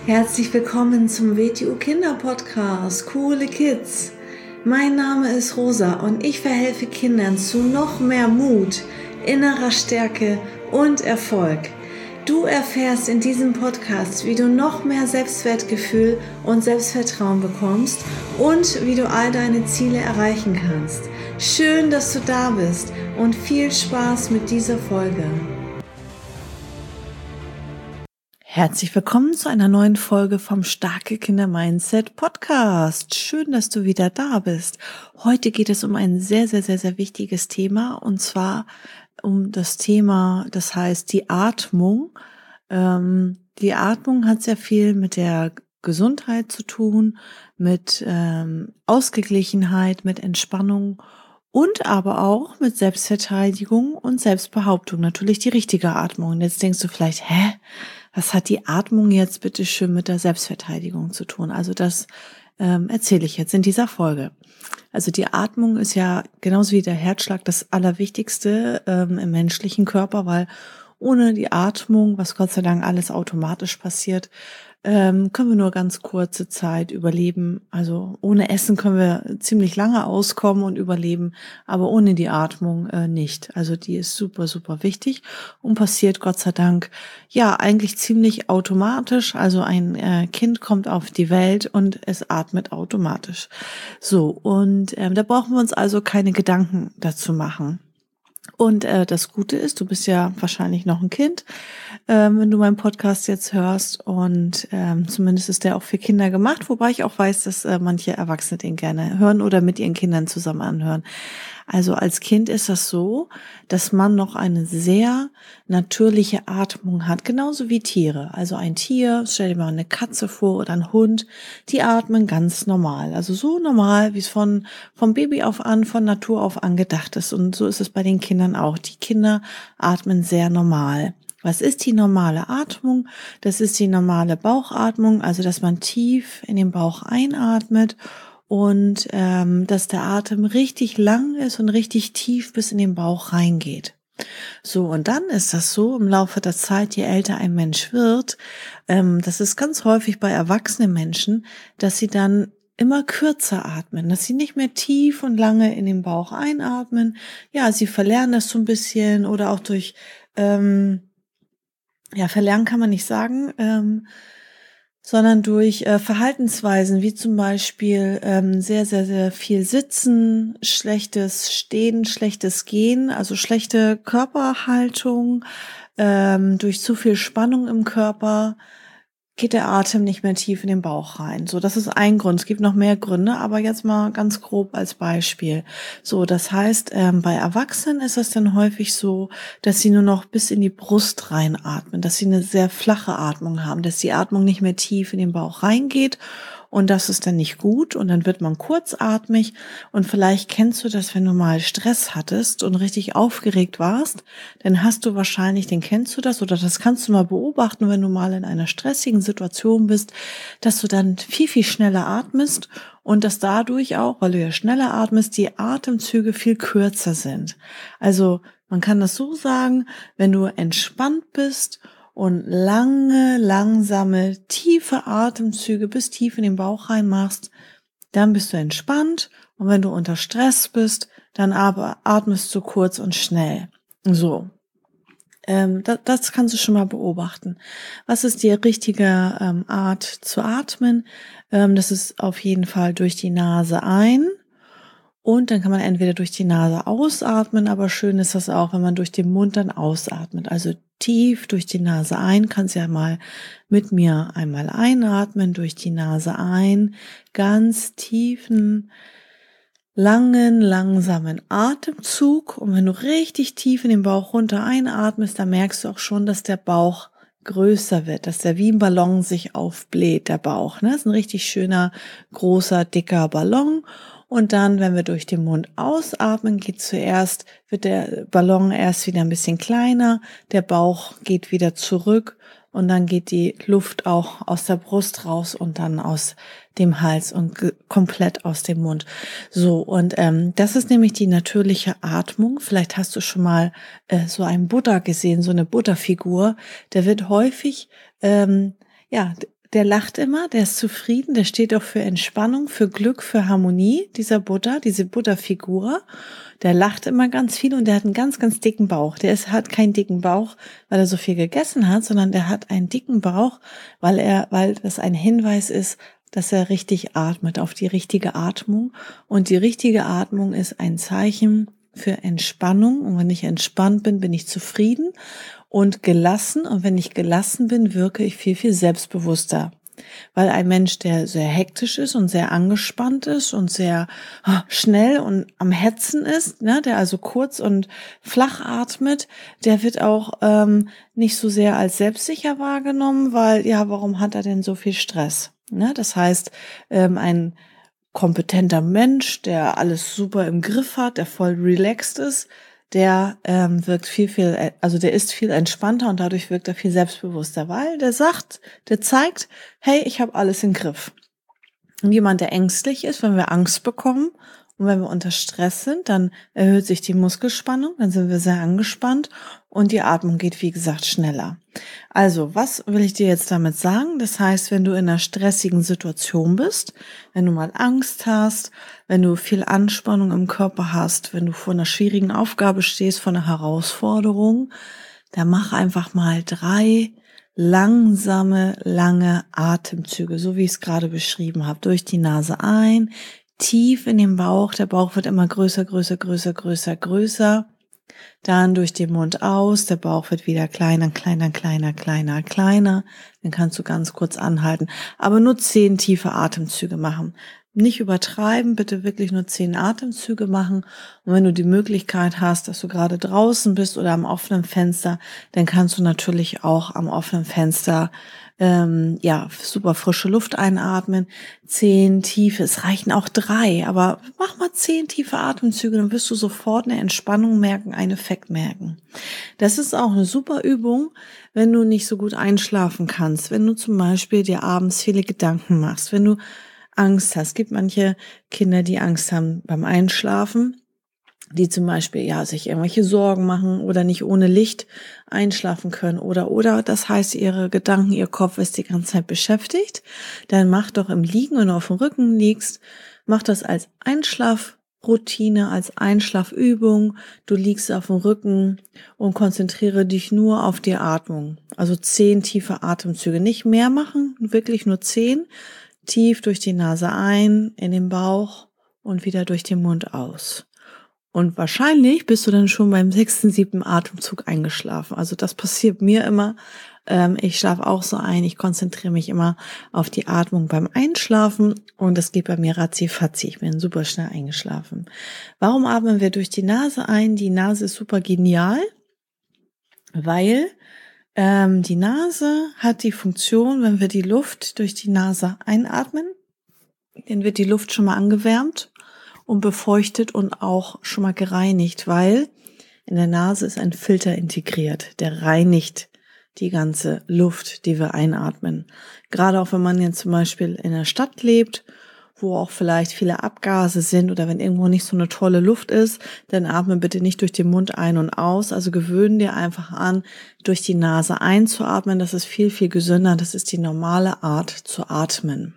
Herzlich willkommen zum WTU Kinder Podcast, Coole Kids. Mein Name ist Rosa und ich verhelfe Kindern zu noch mehr Mut, innerer Stärke und Erfolg. Du erfährst in diesem Podcast, wie du noch mehr Selbstwertgefühl und Selbstvertrauen bekommst und wie du all deine Ziele erreichen kannst. Schön, dass du da bist und viel Spaß mit dieser Folge. Herzlich willkommen zu einer neuen Folge vom Starke Kinder Mindset Podcast. Schön, dass du wieder da bist. Heute geht es um ein sehr, sehr, sehr, sehr wichtiges Thema, und zwar um das Thema, das heißt die Atmung. Die Atmung hat sehr viel mit der Gesundheit zu tun, mit Ausgeglichenheit, mit Entspannung und aber auch mit Selbstverteidigung und Selbstbehauptung. Natürlich die richtige Atmung. Und jetzt denkst du vielleicht, was hat die Atmung jetzt bitte schön mit der Selbstverteidigung zu tun? Also das erzähle ich jetzt in dieser Folge. Also die Atmung ist ja genauso wie der Herzschlag das Allerwichtigste im menschlichen Körper, weil ohne die Atmung, was Gott sei Dank alles automatisch passiert, können wir nur ganz kurze Zeit überleben. Also ohne Essen können wir ziemlich lange auskommen und überleben, aber ohne die Atmung nicht. Also die ist super, super wichtig und passiert Gott sei Dank ja eigentlich ziemlich automatisch. Also ein Kind kommt auf die Welt und es atmet automatisch. So, und da brauchen wir uns also keine Gedanken dazu machen. Und das Gute ist, du bist ja wahrscheinlich noch ein Kind, wenn du meinen Podcast jetzt hörst, und zumindest ist der auch für Kinder gemacht, wobei ich auch weiß, dass manche Erwachsene den gerne hören oder mit ihren Kindern zusammen anhören. Also als Kind ist das so, dass man noch eine sehr natürliche Atmung hat, genauso wie Tiere. Also ein Tier, stell dir mal eine Katze vor oder ein Hund, die atmen ganz normal. Also so normal, wie es vom Baby auf an, von Natur auf an gedacht ist. Und so ist es bei den Kindern auch. Die Kinder atmen sehr normal. Was ist die normale Atmung? Das ist die normale Bauchatmung, also dass man tief in den Bauch einatmet und dass der Atem richtig lang ist und richtig tief bis in den Bauch reingeht. So, und dann ist das so im Laufe der Zeit, je älter ein Mensch wird, das ist ganz häufig bei erwachsenen Menschen, dass sie dann immer kürzer atmen, dass sie nicht mehr tief und lange in den Bauch einatmen. Ja, sie verlernen das so ein bisschen oder auch durch, verlernen kann man nicht sagen, sondern durch Verhaltensweisen, wie zum Beispiel sehr, sehr, sehr viel Sitzen, schlechtes Stehen, schlechtes Gehen, also schlechte Körperhaltung, durch zu viel Spannung im Körper geht der Atem nicht mehr tief in den Bauch rein. So, das ist ein Grund. Es gibt noch mehr Gründe, aber jetzt mal ganz grob als Beispiel. So, das heißt, bei Erwachsenen ist es dann häufig so, dass sie nur noch bis in die Brust reinatmen, dass sie eine sehr flache Atmung haben, dass die Atmung nicht mehr tief in den Bauch reingeht. Und das ist dann nicht gut und dann wird man kurzatmig, und vielleicht kennst du das, wenn du mal Stress hattest und richtig aufgeregt warst, dann hast du wahrscheinlich, den kennst du das oder das kannst du mal beobachten, wenn du mal in einer stressigen Situation bist, dass du dann viel, viel schneller atmest und dass dadurch auch, weil du ja schneller atmest, die Atemzüge viel kürzer sind. Also man kann das so sagen, wenn du entspannt bist und lange, langsame, tiefe Atemzüge bis tief in den Bauch rein machst, dann bist du entspannt, und wenn du unter Stress bist, dann aber atmest du kurz und schnell. So, das kannst du schon mal beobachten. Was ist die richtige Art zu atmen? Das ist auf jeden Fall durch die Nase ein. Und dann kann man entweder durch die Nase ausatmen, aber schön ist das auch, wenn man durch den Mund dann ausatmet. Also tief durch die Nase ein, kannst ja mal mit mir einmal einatmen, durch die Nase ein, ganz tiefen, langen, langsamen Atemzug. Und wenn du richtig tief in den Bauch runter einatmest, dann merkst du auch schon, dass der Bauch größer wird, dass der wie ein Ballon sich aufbläht, der Bauch. Das ist ein richtig schöner, großer, dicker Ballon. Und dann, wenn wir durch den Mund ausatmen, wird der Ballon erst wieder ein bisschen kleiner, der Bauch geht wieder zurück und dann geht die Luft auch aus der Brust raus und dann aus dem Hals und komplett aus dem Mund. So, und das ist nämlich die natürliche Atmung. Vielleicht hast du schon mal so einen Buddha gesehen, so eine Buddha-Figur. Der wird häufig, der lacht immer, der ist zufrieden, der steht auch für Entspannung, für Glück, für Harmonie, dieser Buddha, diese Buddha-Figur. Der lacht immer ganz viel und der hat einen ganz, ganz dicken Bauch. Hat keinen dicken Bauch, weil er so viel gegessen hat, sondern der hat einen dicken Bauch, weil das ein Hinweis ist, dass er richtig atmet, auf die richtige Atmung. Und die richtige Atmung ist ein Zeichen für Entspannung. Und wenn ich entspannt bin, bin ich zufrieden und gelassen. Und wenn ich gelassen bin, wirke ich viel, viel selbstbewusster. Weil ein Mensch, der sehr hektisch ist und sehr angespannt ist und sehr schnell und am Hetzen ist, ne, der also kurz und flach atmet, der wird auch nicht so sehr als selbstsicher wahrgenommen, weil, ja, warum hat er denn so viel Stress? Ne? Das heißt, ein kompetenter Mensch, der alles super im Griff hat, der voll relaxed ist, der wirkt der ist viel entspannter und dadurch wirkt er viel selbstbewusster, weil der zeigt, hey, ich habe alles im Griff. Und jemand, der ängstlich ist, wenn wir Angst bekommen und wenn wir unter Stress sind, dann erhöht sich die Muskelspannung, dann sind wir sehr angespannt und die Atmung geht, wie gesagt, schneller. Also, was will ich dir jetzt damit sagen? Das heißt, wenn du in einer stressigen Situation bist, wenn du mal Angst hast, wenn du viel Anspannung im Körper hast, wenn du vor einer schwierigen Aufgabe stehst, vor einer Herausforderung, dann mach einfach mal 3 langsame, lange Atemzüge, so wie ich es gerade beschrieben habe. Durch die Nase ein, tief in den Bauch. Der Bauch wird immer größer, größer, größer, größer, größer. Dann durch den Mund aus. Der Bauch wird wieder kleiner, kleiner, kleiner, kleiner, kleiner. Dann kannst du ganz kurz anhalten. Aber nur 10 tiefe Atemzüge machen. Nicht übertreiben, bitte wirklich nur 10 Atemzüge machen. Und wenn du die Möglichkeit hast, dass du gerade draußen bist oder am offenen Fenster, dann kannst du natürlich auch am offenen Fenster super frische Luft einatmen. 10 tiefe, es reichen auch 3, aber mach mal 10 tiefe Atemzüge, dann wirst du sofort eine Entspannung merken, einen Effekt merken. Das ist auch eine super Übung, wenn du nicht so gut einschlafen kannst, wenn du zum Beispiel dir abends viele Gedanken machst, wenn du Angst hast. Es gibt manche Kinder, die Angst haben beim Einschlafen, die zum Beispiel sich irgendwelche Sorgen machen oder nicht ohne Licht einschlafen können oder das heißt, ihre Gedanken, ihr Kopf ist die ganze Zeit beschäftigt. Dann mach doch im Liegen, wenn du auf dem Rücken liegst, mach das als Einschlafroutine, als Einschlafübung. Du liegst auf dem Rücken und konzentriere dich nur auf die Atmung. Also 10 tiefe Atemzüge, nicht mehr machen, wirklich nur 10. Tief durch die Nase ein, in den Bauch und wieder durch den Mund aus. Und wahrscheinlich bist du dann schon beim 6., 7. Atemzug eingeschlafen. Also das passiert mir immer. Ich schlafe auch so ein. Ich konzentriere mich immer auf die Atmung beim Einschlafen und das geht bei mir ratzi-fatzi. Ich bin super schnell eingeschlafen. Warum atmen wir durch die Nase ein? Die Nase ist super genial, weil die Nase hat die Funktion, wenn wir die Luft durch die Nase einatmen, dann wird die Luft schon mal angewärmt und befeuchtet und auch schon mal gereinigt, weil in der Nase ist ein Filter integriert, der reinigt die ganze Luft, die wir einatmen. Gerade auch wenn man jetzt zum Beispiel in der Stadt lebt, wo auch vielleicht viele Abgase sind oder wenn irgendwo nicht so eine tolle Luft ist, dann atme bitte nicht durch den Mund ein und aus. Also gewöhne dir einfach an, durch die Nase einzuatmen. Das ist viel, viel gesünder. Das ist die normale Art zu atmen.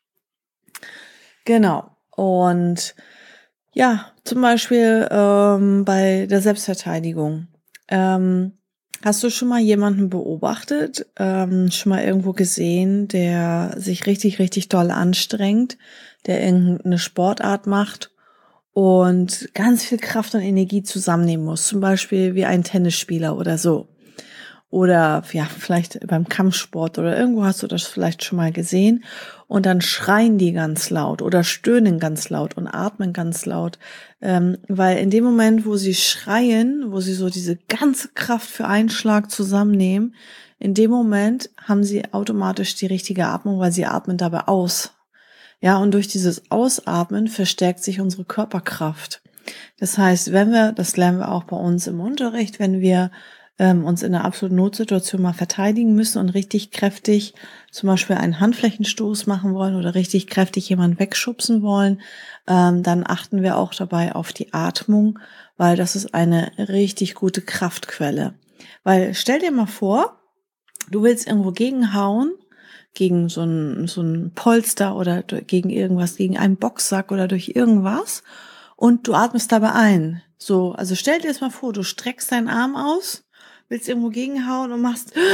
Genau. Und zum Beispiel bei der Selbstverteidigung. Hast du schon mal jemanden beobachtet, schon mal irgendwo gesehen, der sich richtig, richtig doll anstrengt, der irgendeine Sportart macht und ganz viel Kraft und Energie zusammennehmen muss, zum Beispiel wie ein Tennisspieler oder so. Oder vielleicht beim Kampfsport oder irgendwo hast du das vielleicht schon mal gesehen. Und dann schreien die ganz laut oder stöhnen ganz laut und atmen ganz laut. Weil in dem Moment, wo sie schreien, wo sie so diese ganze Kraft für einen Schlag zusammennehmen, in dem Moment haben sie automatisch die richtige Atmung, weil sie atmen dabei aus. Ja, und durch dieses Ausatmen verstärkt sich unsere Körperkraft. Das heißt, das lernen wir auch bei uns im Unterricht, wenn wir uns in einer absoluten Notsituation mal verteidigen müssen und richtig kräftig zum Beispiel einen Handflächenstoß machen wollen oder richtig kräftig jemanden wegschubsen wollen, dann achten wir auch dabei auf die Atmung, weil das ist eine richtig gute Kraftquelle. Weil stell dir mal vor, du willst irgendwo gegenhauen, gegen so ein Polster oder gegen irgendwas, gegen einen Boxsack oder durch irgendwas und du atmest dabei ein. So, also stell dir das mal vor, du streckst deinen Arm aus, willst irgendwo gegenhauen und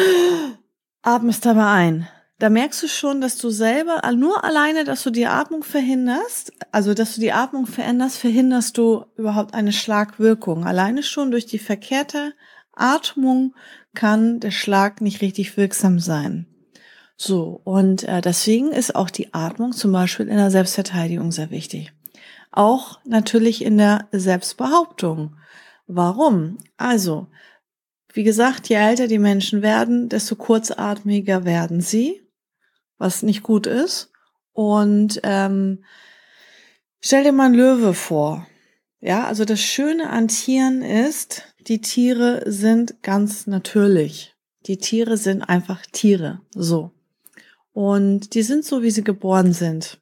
atmest dabei ein. Da merkst du schon, dass du selber, nur alleine, dass du die Atmung verhinderst, also dass du die Atmung veränderst, verhinderst du überhaupt eine Schlagwirkung. Alleine schon durch die verkehrte Atmung kann der Schlag nicht richtig wirksam sein. So, und deswegen ist auch die Atmung zum Beispiel in der Selbstverteidigung sehr wichtig. Auch natürlich in der Selbstbehauptung. Warum? Also, wie gesagt, je älter die Menschen werden, desto kurzatmiger werden sie, was nicht gut ist. Und stell dir mal einen Löwe vor. Ja, also das Schöne an Tieren ist, die Tiere sind ganz natürlich. Die Tiere sind einfach Tiere, so. Und die sind so, wie sie geboren sind.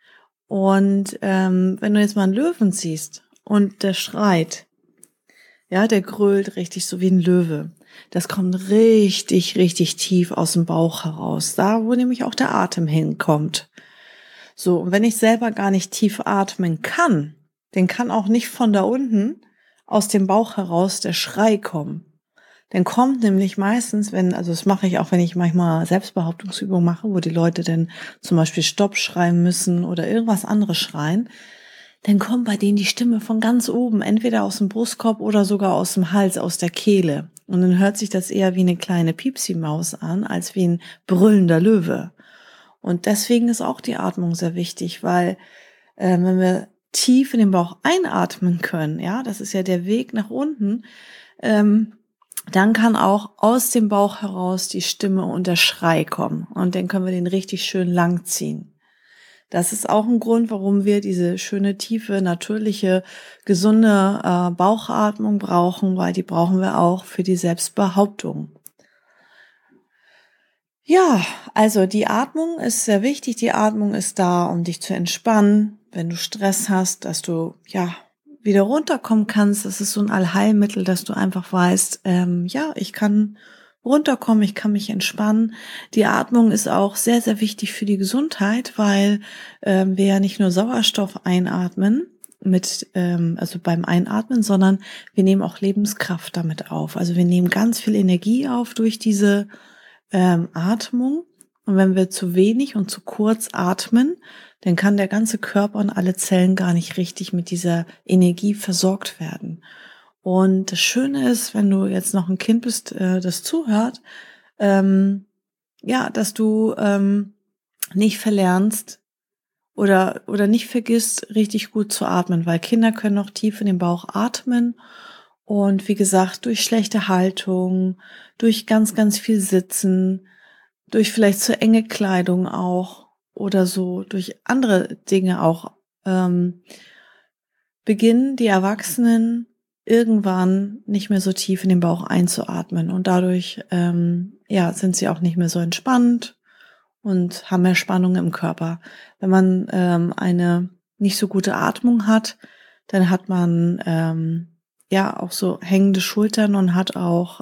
Und wenn du jetzt mal einen Löwen siehst und der schreit, ja, der grölt richtig so wie ein Löwe. Das kommt richtig, richtig tief aus dem Bauch heraus. Da, wo nämlich auch der Atem hinkommt. So, und wenn ich selber gar nicht tief atmen kann, dann kann auch nicht von da unten aus dem Bauch heraus der Schrei kommen. Dann kommt nämlich meistens, also das mache ich auch, wenn ich manchmal Selbstbehauptungsübungen mache, wo die Leute dann zum Beispiel Stopp schreien müssen oder irgendwas anderes schreien, dann kommt bei denen die Stimme von ganz oben, entweder aus dem Brustkorb oder sogar aus dem Hals, aus der Kehle. Und dann hört sich das eher wie eine kleine Piepsi-Maus an, als wie ein brüllender Löwe. Und deswegen ist auch die Atmung sehr wichtig, weil wenn wir tief in den Bauch einatmen können, ja, das ist ja der Weg nach unten, dann kann auch aus dem Bauch heraus die Stimme und der Schrei kommen. Und dann können wir den richtig schön lang ziehen. Das ist auch ein Grund, warum wir diese schöne, tiefe, natürliche, gesunde Bauchatmung brauchen, weil die brauchen wir auch für die Selbstbehauptung. Ja, also die Atmung ist sehr wichtig. Die Atmung ist da, um dich zu entspannen, wenn du Stress hast, dass du wieder runterkommen kannst. Das ist so ein Allheilmittel, dass du einfach weißt, ich kann runterkommen, ich kann mich entspannen. Die Atmung ist auch sehr, sehr wichtig für die Gesundheit, weil wir ja nicht nur Sauerstoff einatmen also beim Einatmen, sondern wir nehmen auch Lebenskraft damit auf. Also wir nehmen ganz viel Energie auf durch diese Atmung. Und wenn wir zu wenig und zu kurz atmen, dann kann der ganze Körper und alle Zellen gar nicht richtig mit dieser Energie versorgt werden. Und das Schöne ist, wenn du jetzt noch ein Kind bist, das zuhört, dass du nicht verlernst oder nicht vergisst, richtig gut zu atmen, weil Kinder können noch tief in den Bauch atmen. Und wie gesagt, durch schlechte Haltung, durch ganz, ganz viel Sitzen, durch vielleicht zu enge Kleidung auch oder so, durch andere Dinge auch, beginnen die Erwachsenen irgendwann nicht mehr so tief in den Bauch einzuatmen. Und dadurch sind sie auch nicht mehr so entspannt und haben mehr Spannung im Körper. Wenn man eine nicht so gute Atmung hat, dann hat man auch so hängende Schultern und hat auch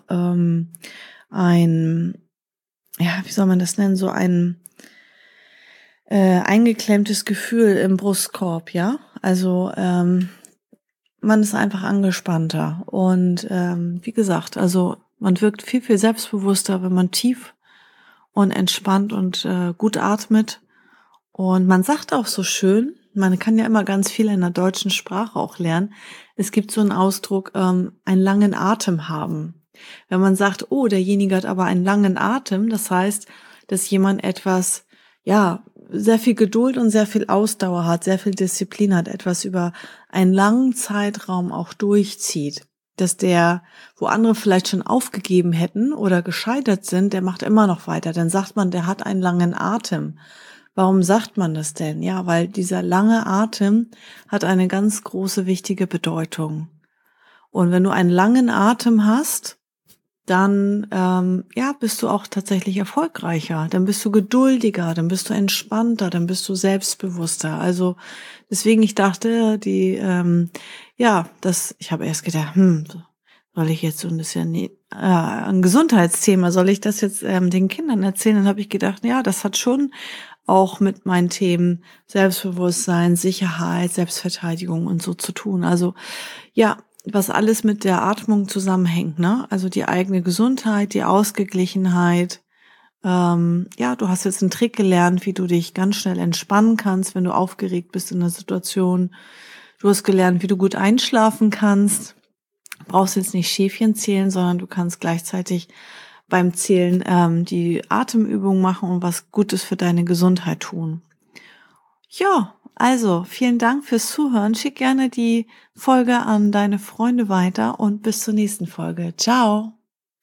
wie soll man das nennen, so ein eingeklemmtes Gefühl im Brustkorb, ja. Also man ist einfach angespannter und wie gesagt, also man wirkt viel, viel selbstbewusster, wenn man tief und entspannt und gut atmet. Und man sagt auch so schön, man kann ja immer ganz viel in der deutschen Sprache auch lernen. Es gibt so einen Ausdruck, einen langen Atem haben. Wenn man sagt, oh, derjenige hat aber einen langen Atem, das heißt, dass jemand etwas, sehr viel Geduld und sehr viel Ausdauer hat, sehr viel Disziplin hat, etwas über einen langen Zeitraum auch durchzieht. Dass der, wo andere vielleicht schon aufgegeben hätten oder gescheitert sind, der macht immer noch weiter. Dann sagt man, der hat einen langen Atem. Warum sagt man das denn? Ja, weil dieser lange Atem hat eine ganz große, wichtige Bedeutung. Und wenn du einen langen Atem hast, dann bist du auch tatsächlich erfolgreicher, dann bist du geduldiger, dann bist du entspannter, dann bist du selbstbewusster. Also deswegen, ich dachte, ich habe erst gedacht, soll ich jetzt so ein bisschen ein Gesundheitsthema, soll ich das jetzt den Kindern erzählen? Dann habe ich gedacht, ja, das hat schon auch mit meinen Themen Selbstbewusstsein, Sicherheit, Selbstverteidigung und so zu tun. Also ja, was alles mit der Atmung zusammenhängt, ne? Also die eigene Gesundheit, die Ausgeglichenheit. Ja, du hast jetzt einen Trick gelernt, wie du dich ganz schnell entspannen kannst, wenn du aufgeregt bist in der Situation. Du hast gelernt, wie du gut einschlafen kannst. Du brauchst jetzt nicht Schäfchen zählen, sondern du kannst gleichzeitig beim Zählen die Atemübung machen und was Gutes für deine Gesundheit tun. Ja, also vielen Dank fürs Zuhören. Schick gerne die Folge an deine Freunde weiter und bis zur nächsten Folge. Ciao.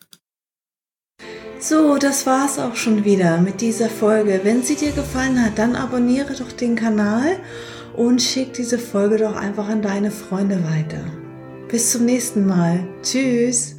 So, das war's auch schon wieder mit dieser Folge. Wenn sie dir gefallen hat, dann abonniere doch den Kanal und schick diese Folge doch einfach an deine Freunde weiter. Bis zum nächsten Mal. Tschüss.